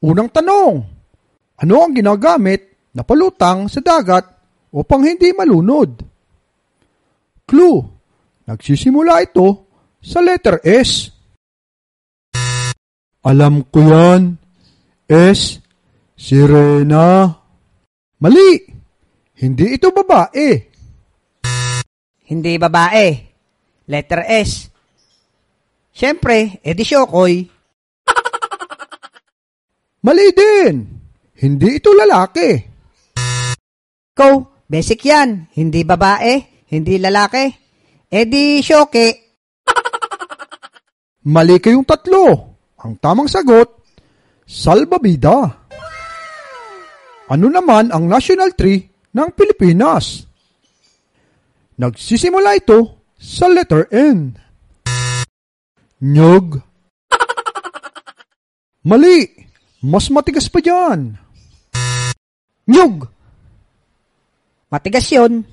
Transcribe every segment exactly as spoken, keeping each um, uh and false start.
Unang tanong, ano ang ginagamit na palutang sa dagat upang hindi malunod? Clue, nagsisimula ito sa letter S. Alam ko yan. S. Sirena. Mali. Hindi ito babae. Hindi babae. Letter S. Siyempre, edi Syokoy. Mali din. Hindi ito lalaki. Ikaw, basic yan. Hindi babae, hindi lalaki. Edi Syoke. Mali kayong tatlo. Ang tamang sagot, salbabida. Ano naman ang national tree ng Pilipinas? Nagsisimula ito sa letter N. Nyog. Mali. Mas matigas pa dyan. Nyug. Matigas yun.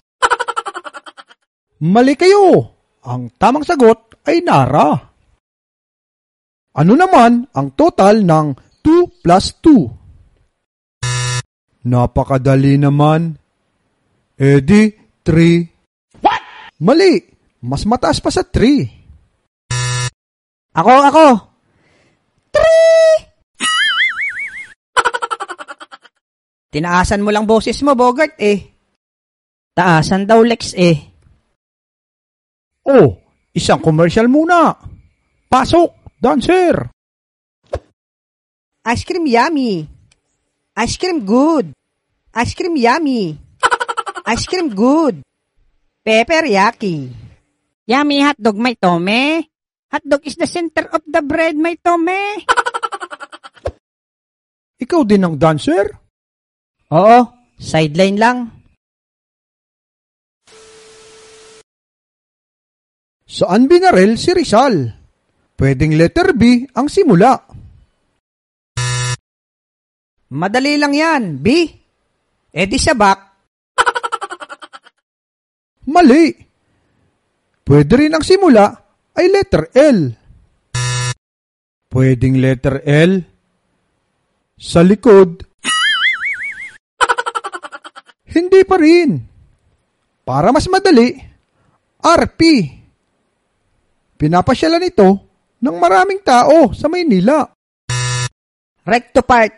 Mali kayo. Ang tamang sagot ay Nara. Ano naman ang total ng two plus two? Napakadali naman. Edi, three. What? Mali. Mas mataas pa sa three. Ako, ako. Three! Tinaasan mo lang boses mo, Bogart, eh. Taasan daw, Lex, eh. Oh, isang commercial muna. Pasok! Dancer! Ice cream yummy. Ice cream good. Ice cream yummy. Ice cream good. Pepper yaki. Yummy hotdog, may tome. Hotdog is the center of the bread, may tome. Ikaw din ang dancer? Oo, sideline lang. Saan binaril si Rizal? Pwedeng letter B ang simula. Madali lang yan, B. E di sa back. Mali. Pwede rin ang simula ay letter L. Pwedeng letter L sa likod. Hindi pa rin. Para mas madali, R P. Pinapasyalan ito ng maraming tao sa Maynila. Recto part.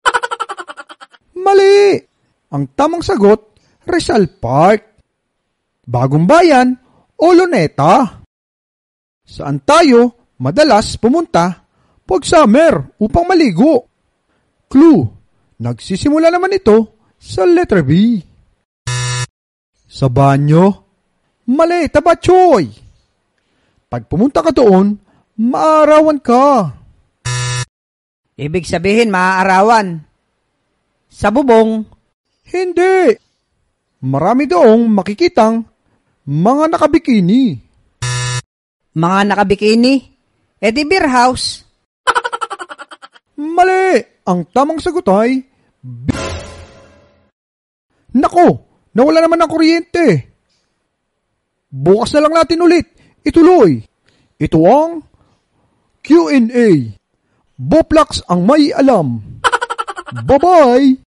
Mali. Ang tamang sagot, Rizal Park. Bagong Bayan o Luneta. Saan tayo madalas pumunta pag summer upang maligo? Clue, nagsisimula naman ito sa letter B. Sa banyo? Mali, Tabachoy. Pag pumunta ka doon, maarawan ka. Ibig sabihin, maaarawan. Sa bubong? Hindi. Marami doong makikitang mga nakabikini. Mga nakabikini? E di beer house? Mali. Ang tamang sagot ay B. Nako, nawala naman ng kuryente. Bukas na lang natin ulit. Ituloy. Ito ang Q and A. Boplax ang may alam. Bye-bye!